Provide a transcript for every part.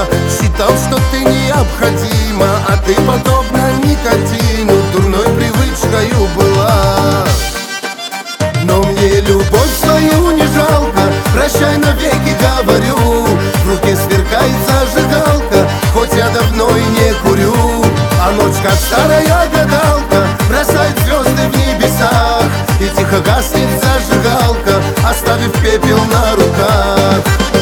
Считал, что ты необходима, а ты подобна никотину, дурной привычкою была. Но мне любовь свою не жалко, прощай навеки, говорю. В руке сверкает зажигалка, хоть я давно и не курю. А ночь, как старая гадалка, бросает звезды в небесах, и тихо гаснет зажигалка, оставив пепел на руках.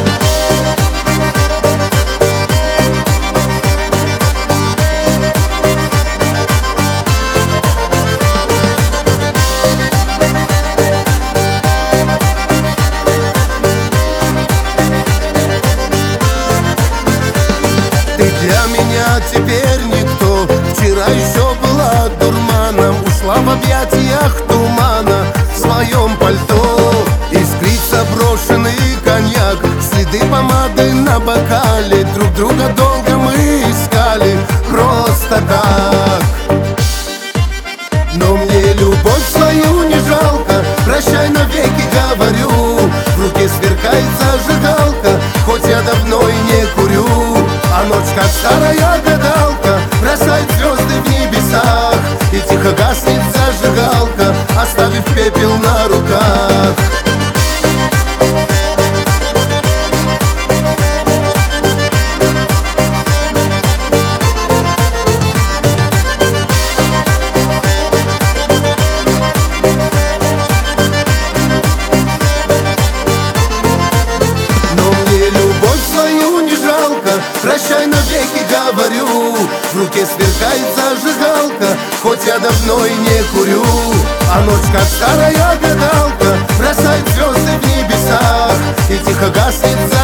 Ты для меня теперь никто, вчера еще была дурманом, ушла в объятиях тумана в своем пальто. Искрится брошенный коньяк, следы помады на бокале, друг друга долго мы искали, просто так. Но мне любовь свою не жалко, прощай навеки, говорю. В руке сверкает зажигалка, хоть я давно и не курю. А ночь, как старая гадалка, бросает звезды в небесах, и тихо гаснет зажигалка, оставив пепел на руках. Прощай навеки, говорю. В руке сверкает зажигалка, хоть я давно и не курю. А ночь, как старая гадалка, бросает звезды в небесах, и тихо гаснет